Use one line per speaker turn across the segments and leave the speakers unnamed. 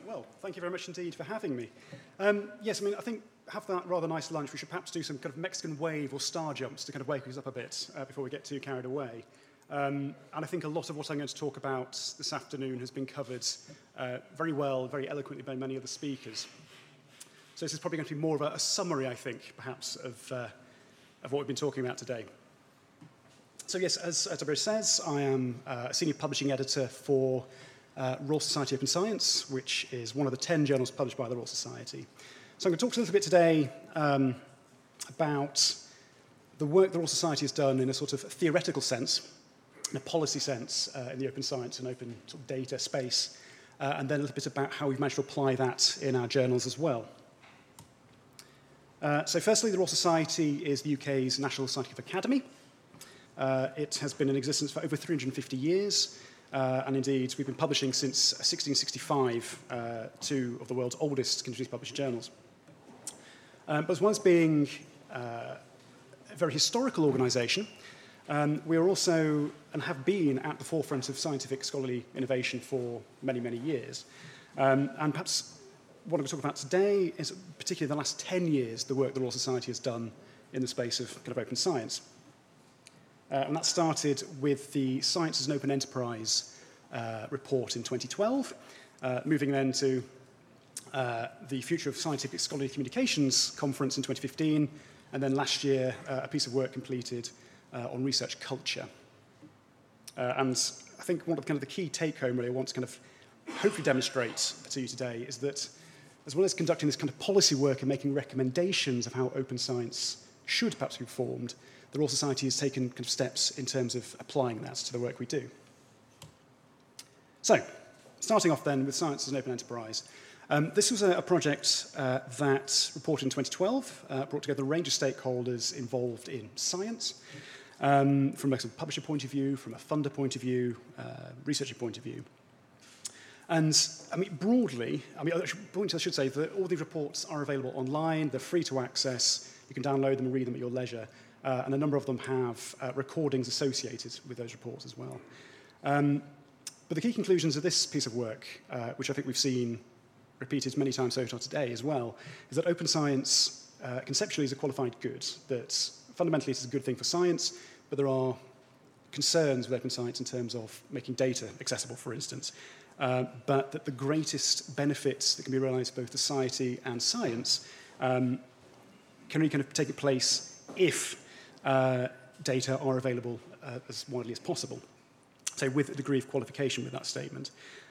Well, thank you very much indeed for having me. Yes, I think have that rather nice lunch. We should perhaps do some kind of Mexican wave or star jumps to kind of wake us up a bit before we get too carried away. And I think a lot of what I'm going to talk about this afternoon has been covered very well, very eloquently by many other speakers. So this is probably going to be more of a summary, I think, perhaps, of what we've been talking about today. So yes, as Tobias says, I am a senior publishing editor for Royal Society Open Science, which is one of the 10 journals published by the Royal Society. So I'm going to talk a little bit today about the work the Royal Society has done in a sort of theoretical sense, in a policy sense, in the open science and open sort of data space, and then a little bit about how we've managed to apply that in our journals as well. So firstly, the Royal Society is the UK's National Scientific Academy. It has been in existence for over 350 years, and indeed we've been publishing since 1665, two of the world's oldest continuously published journals. But as well as being a very historical organisation, we are also, and have been, at the forefront of scientific scholarly innovation for many, many years. And perhaps what I'm going to talk about today is particularly the last 10 years, the work the Royal Society has done in the space of kind of open science. And that started with the Science as an Open Enterprise report in 2012, moving then to the Future of Scientific Scholarly Communications conference in 2015, and then last year a piece of work completed on research culture. And I think one of the key take-home really I want to kind of hopefully demonstrate to you today is that as well as conducting this kind of policy work and making recommendations of how open science should perhaps be performed, the Royal Society has taken kind of steps in terms of applying that to the work we do. So, starting off then with Science as an Open Enterprise. This was a project that reported in 2012, brought together a range of stakeholders involved in science, from a sort of publisher point of view, from a funder point of view, researcher point of view. And broadly, I should say that all these reports are available online, they're free to access, you can download them and read them at your leisure. And a number of them have recordings associated with those reports as well. But the key conclusions of this piece of work, which I think we've seen repeated many times so far today as well, is that open science conceptually is a qualified good, that fundamentally it is a good thing for science, but there are concerns with open science in terms of making data accessible, for instance, but that the greatest benefits that can be realized both to society and science can really kind of take place if data are available as widely as possible, so with a degree of qualification with that statement.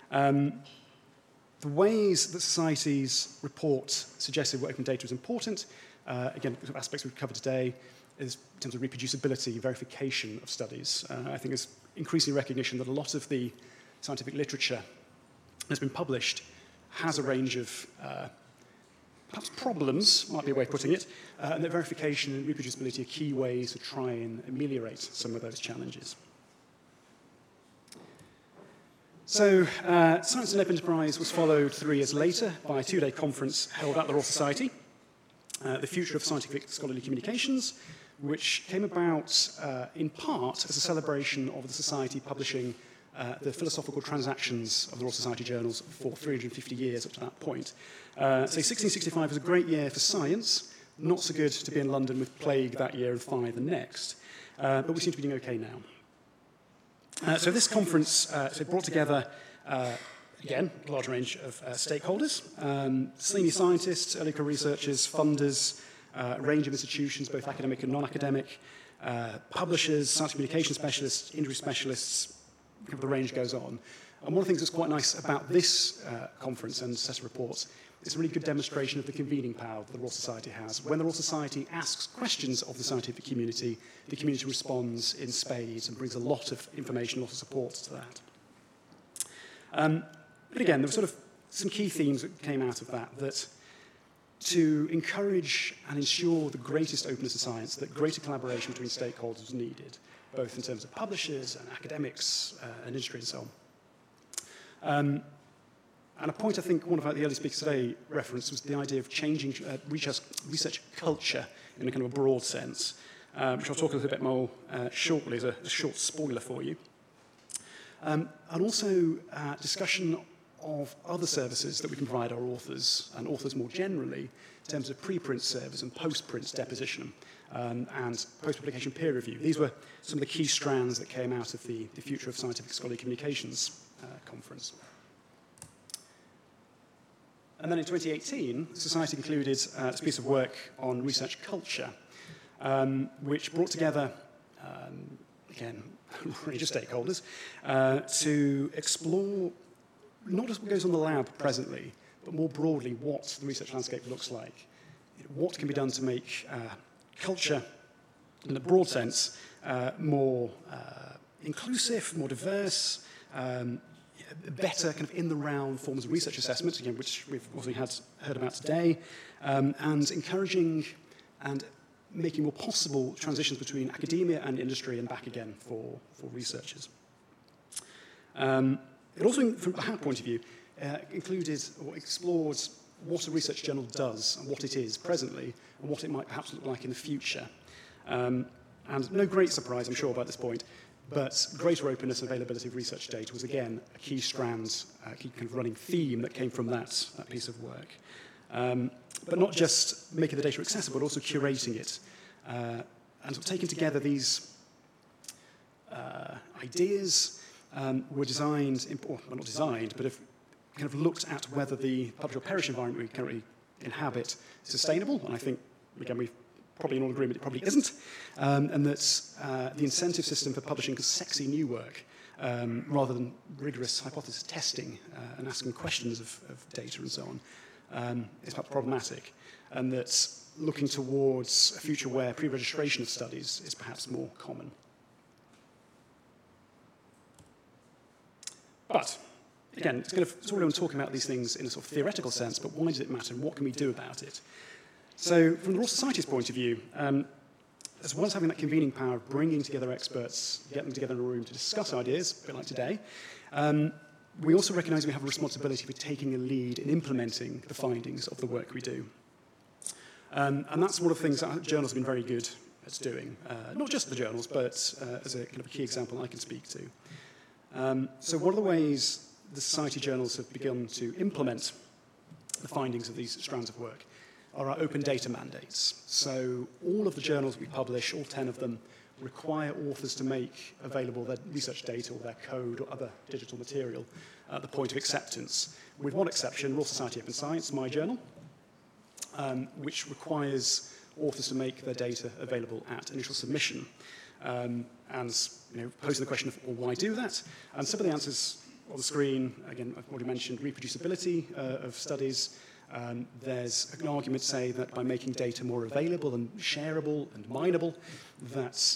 The ways that societies report suggested what open data is important, again, aspects we've covered today, is in terms of reproducibility, verification of studies. I think there's increasing recognition that a lot of the scientific literature that's been published has a range of perhaps problems, might be a way of putting it, and that verification and reproducibility are key ways to try and ameliorate some of those challenges. So, Science as an Open Enterprise was followed 3 years later by a 2-day conference held at the Royal Society, the Future of Scientific Scholarly Communications, which came about in part as a celebration of the Society publishing the philosophical transactions of the Royal Society journals for 350 years up to that point. So 1665 was a great year for science, not so good to be in London with plague that year and fire the next, but we seem to be doing okay now. So this conference brought together, again, a large range of stakeholders, senior scientists, early career researchers, funders, a range of institutions, both academic and non-academic, publishers, science communication specialists, industry specialists, the range goes on. And one of the things that's quite nice about this conference and set of reports is a really good demonstration of the convening power that the Royal Society has. When the Royal Society asks questions of the scientific community, the community responds in spades and brings a lot of information, a lot of support to that. But again, there were sort of some key themes that came out of that to encourage and ensure the greatest openness of science, that greater collaboration between stakeholders was needed, both in terms of publishers and academics and industry and so on. And a point I think one of the early speakers today referenced was the idea of changing research culture in a kind of a broad sense, which I'll talk a little bit more shortly as a short spoiler for you. And also discussion of other services that we can provide our authors and authors more generally in terms of preprint service and postprint deposition and post-publication peer review. These were some of the key strands that came out of the Future of Scientific Scholarly Communications conference. And then in 2018, the Society concluded a piece of work on research culture, which brought together, again, range of stakeholders, to explore not just what goes on in the lab presently, but more broadly what the research landscape looks like. What can be done to make culture, in a broad sense, more inclusive, more diverse, better kind of in-the-round forms of research assessment, again, which we've also heard about today, and encouraging and making more possible transitions between academia and industry and back again for researchers. It also, from a point of view, included or explored what a research journal does and what it is presently and what it might perhaps look like in the future. And no great surprise, I'm sure, by this point, but greater openness and availability of research data was, again, a key strand, a key kind of running theme that came from that piece of work. But not just making the data accessible, but also curating it. And sort of taking together these ideas were designed, well, not designed, but have kind of looked at whether the publish or perish environment we currently inhabit is sustainable. And I think, again, we've probably in all agreement it probably isn't. And that the incentive system for publishing sexy new work, rather than rigorous hypothesis testing and asking questions of data and so on, is perhaps problematic. And that looking towards a future where pre-registration of studies is perhaps more common. But, again, it's kind of sort of talking about these things in a sort of theoretical sense, but why does it matter and what can we do about it? So, from the Royal Society's point of view, as well as having that convening power of bringing together experts, getting them together in a room to discuss ideas, a bit like today, we also recognise we have a responsibility for taking a lead in implementing the findings of the work we do. And that's one of the things that journals have been very good at doing. Not just the journals, but as a kind of a key example I can speak to. So one of the ways the Society journals have begun to implement the findings of these strands of work are our open data mandates. So all of the journals we publish, all 10 of them, require authors to make available their research data or their code or other digital material at the point of acceptance. With one exception, Royal Society Open Science, my journal, which requires authors to make their data available at initial submission. And posing the question of, well, why do that? And some of the answers on the screen, again, I've already mentioned reproducibility of studies. There's an argument to say that by making data more available and shareable and mineable, that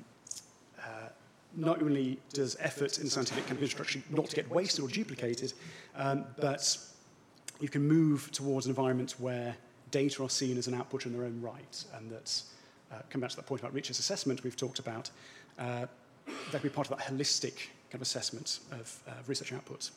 not only does effort in scientific kind of infrastructure not get wasted or duplicated, but you can move towards an environment where data are seen as an output in their own right, and that, come back to that point about Richard's assessment we've talked about, that can be part of that holistic kind of assessment of research outputs.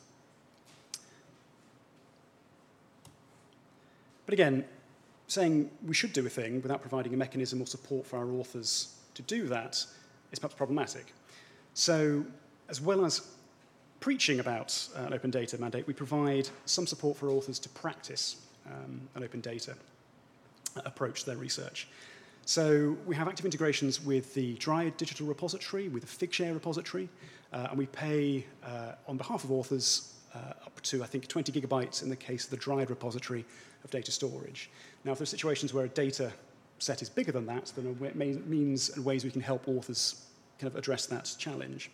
But again, saying we should do a thing without providing a mechanism or support for our authors to do that is perhaps problematic. So, as well as preaching about an open data mandate, we provide some support for authors to practice an open data approach to their research. So we have active integrations with the Dryad digital repository, with the Figshare repository, and we pay, on behalf of authors, up to, I think, 20 gigabytes in the case of the Dryad repository of data storage. Now, if there are situations where a data set is bigger than that, then there are means and ways we can help authors kind of address that challenge.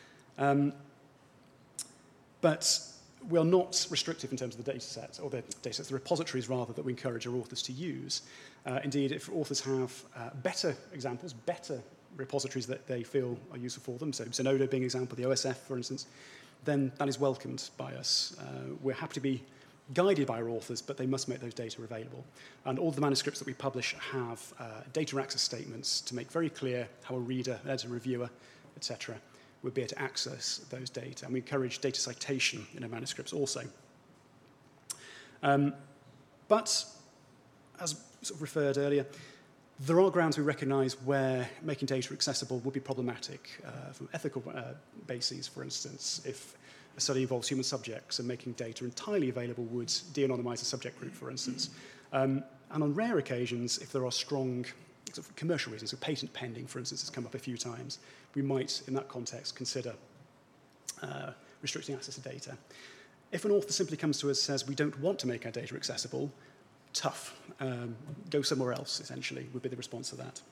But we are not restrictive in terms of the data sets, or the data sets, the repositories, rather, that we encourage our authors to use. Indeed, if authors have better examples, better repositories that they feel are useful for them, so Zenodo being an example, the OSF, for instance, then that is welcomed by us. We're happy to be guided by our authors, but they must make those data available. And all the manuscripts that we publish have data access statements to make very clear how a reader, as a reviewer, etc., would be able to access those data. And we encourage data citation in our manuscripts also. But, as sort of referred earlier, there are grounds we recognise where making data accessible would be problematic from ethical bases, for instance. If a study involves human subjects, and making data entirely available would de-anonymize the subject group, for instance. And on rare occasions, if there are strong sort of commercial reasons, so patent pending, for instance, has come up a few times, we might, in that context, consider restricting access to data. If an author simply comes to us and says, we don't want to make our data accessible, tough. Go somewhere else, essentially, would be the response to that.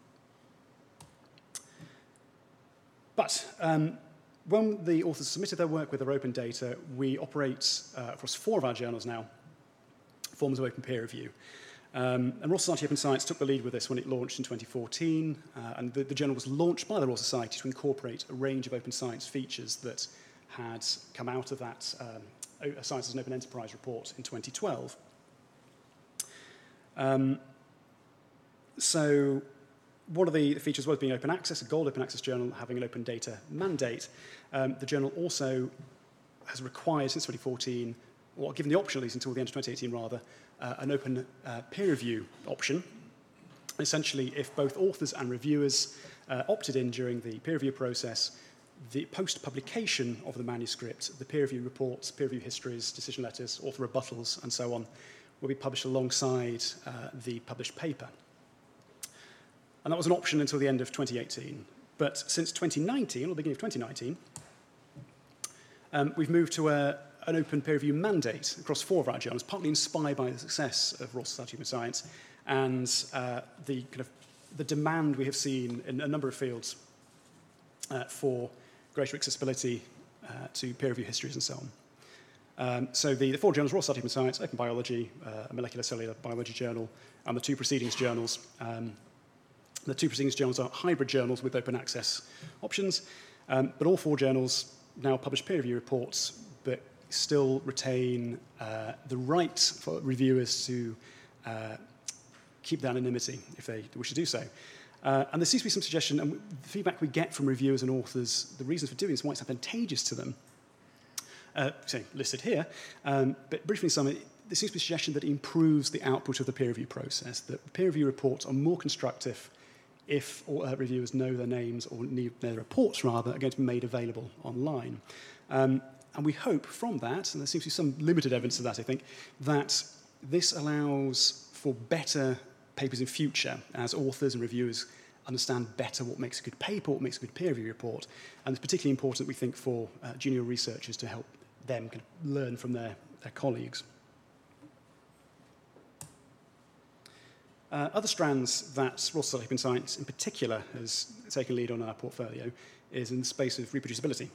But when the authors submitted their work with their open data, we operate across 4 of our journals now, forms of open peer review. And Royal Society of Open Science took the lead with this when it launched in 2014, and the journal was launched by the Royal Society to incorporate a range of open science features that had come out of that Science as an Open Enterprise report in 2012. So one of the features was being open access, a gold open access journal having an open data mandate. The journal also has required since 2014, or given the option at least until the end of 2018 rather, an open peer review option. Essentially, if both authors and reviewers opted in during the peer review process, the post-publication of the manuscript, the peer review reports, peer review histories, decision letters, author rebuttals, and so on, will be published alongside the published paper. And that was an option until the end of 2018. But since 2019, or the beginning of 2019, we've moved to an open peer review mandate across 4 of our journals, partly inspired by the success of Royal Society of Open Science and the demand we have seen in a number of fields for greater accessibility to peer review histories and so on. So the 4 journals, Royal Society of Open Science, Open Biology, a molecular cellular biology journal, and the 2 proceedings journals. The 2 proceedings journals are hybrid journals with open access options, but all 4 journals now publish peer review reports, but still retain the right for reviewers to keep their anonymity if they wish to do so. And there seems to be some suggestion, and the feedback we get from reviewers and authors, the reasons for doing this, why it's advantageous to them, listed here, but briefly in summary, there seems to be a suggestion that it improves the output of the peer review process, that peer review reports are more constructive if reviewers know their names, or their reports, rather, are going to be made available online. And we hope from that, and there seems to be some limited evidence of that, I think, that this allows for better papers in future as authors and reviewers understand better what makes a good paper, what makes a good peer review report. And it's particularly important, we think, for junior researchers to help them kind of learn from their colleagues. Other strands that Royal Society of Open Science in particular has taken lead on in our portfolio is in the space of reproducibility.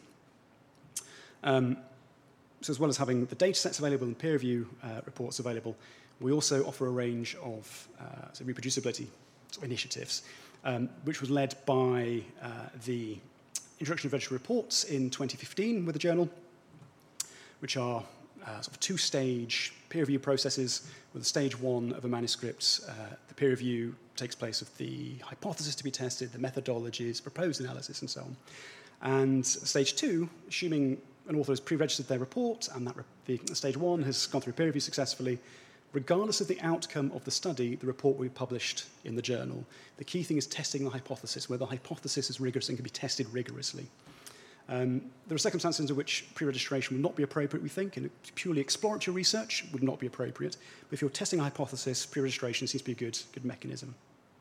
So as well as having the data sets available and peer review reports available, we also offer a range of reproducibility initiatives, which was led by the Introduction of Registered Reports in 2015 with the journal, which are sort of 2-stage peer review processes. With stage 1 of a manuscript, the peer review takes place of the hypothesis to be tested, the methodologies, proposed analysis, and so on. And stage 2, assuming an author has pre-registered their report and that stage 1 has gone through peer review successfully, regardless of the outcome of the study, the report will be published in the journal. The key thing is testing the hypothesis, whether the hypothesis is rigorous and can be tested rigorously. There are circumstances under which pre-registration would not be appropriate, we think, and purely exploratory research would not be appropriate. But if you're testing a hypothesis, pre-registration seems to be a good mechanism.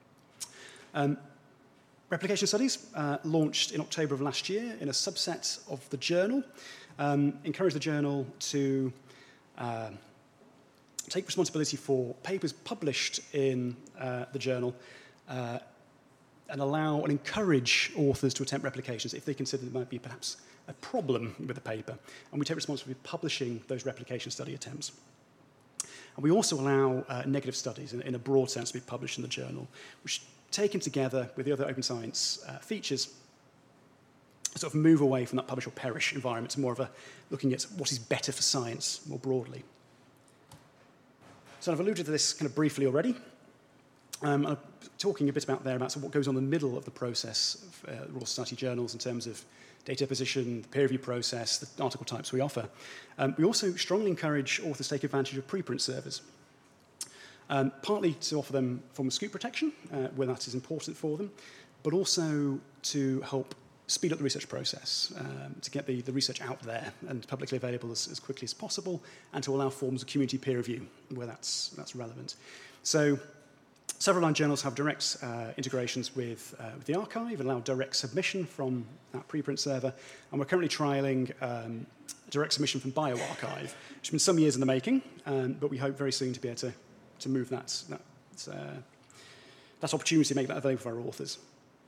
Replication studies launched in October of last year in a subset of the journal, encourage the journal to take responsibility for papers published in the journal and allow and encourage authors to attempt replications if they consider there might be perhaps a problem with the paper. And we take responsibility for publishing those replication study attempts. And we also allow negative studies in a broad sense to be published in the journal, which taken together with the other open science features sort of move away from that publish or perish environment to more of a looking at what is better for science more broadly. So I've alluded to this kind of briefly already. I'm talking a bit about what goes on in the middle of the process of Royal Society journals in terms of data deposition, the peer review process, the article types we offer. We also strongly encourage authors to take advantage of preprint servers, partly to offer them a form of scoop protection, where that is important for them, but also to help speed up the research process, to get the research out there and publicly available as quickly as possible, and to allow forms of community peer review where that's relevant. So several line journals have direct integrations with the archive, allow direct submission from that preprint server, and we're currently trialling direct submission from bioRxiv, which has been some years in the making, but we hope very soon to be able to move that opportunity to make that available for our authors.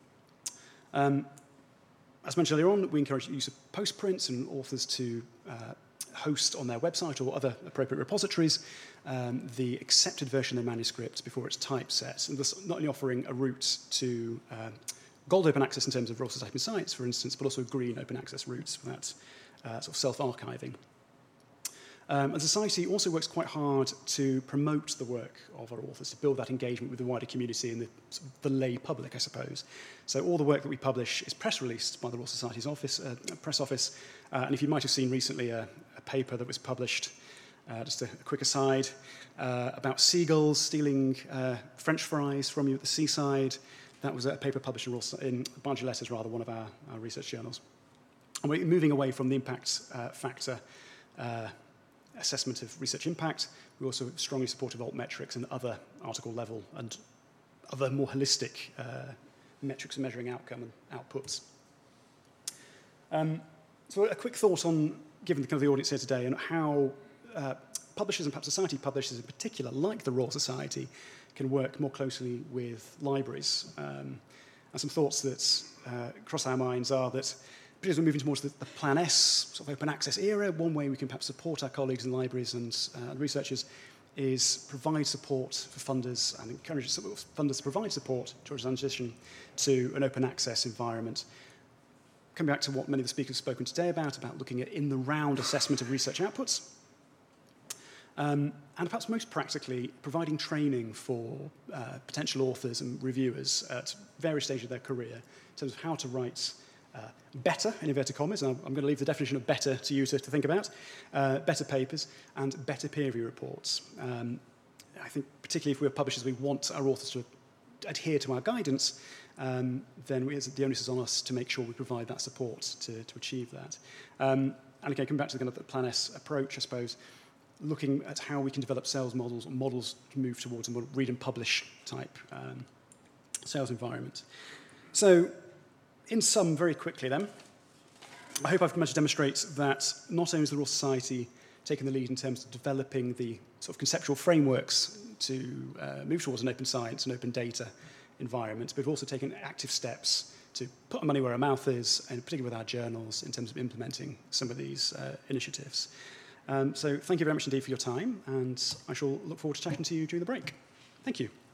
As mentioned earlier on, we encourage the use of postprints and authors to host on their website or other appropriate repositories the accepted version of their manuscript before it's typeset, and thus not only offering a route to gold open access in terms of Royal Society sites, for instance, but also green open access routes for that sort of self-archiving. And the Society also works quite hard to promote the work of our authors, to build that engagement with the wider community and the lay public, I suppose. So all the work that we publish is press released by the Royal Society's press office. And if you might have seen recently a paper that was published, just a quick aside, about seagulls stealing French fries from you at the seaside. That was a paper published in Barnsley Letters, rather, one of our research journals. And we're moving away from the impact factor assessment of research impact. We also strongly support altmetrics and other article level and other more holistic metrics of measuring outcome and outputs. So a quick thought on, given the kind of the audience here today, and how publishers and perhaps society publishers in particular, like the Royal Society, can work more closely with libraries. And some thoughts that cross our minds are that, particularly as we're moving towards the Plan S sort of open access era, one way we can perhaps support our colleagues in libraries and researchers is provide support for funders and encourage funders to provide support towards transition to an open access environment. Coming back to what many of the speakers have spoken today about looking at in-the-round assessment of research outputs, and perhaps most practically, providing training for potential authors and reviewers at various stages of their career in terms of how to write better, in inverted commas, and I'm going to leave the definition of better to you to think about, better papers and better peer review reports. I think particularly if we're publishers, we want our authors to adhere to our guidance, then the onus is on us to make sure we provide that support to achieve that. And again, coming back to the kind of the Plan S approach, I suppose, looking at how we can develop sales models or models to move towards a more read and publish type sales environment. So, in sum, very quickly then, I hope I've managed to demonstrate that not only is the Royal Society taking the lead in terms of developing the sort of conceptual frameworks to move towards an open science and open data environment, but we've also taken active steps to put our money where our mouth is, and particularly with our journals, in terms of implementing some of these initiatives. So thank you very much indeed for your time, and I shall look forward to chatting to you during the break. Thank you.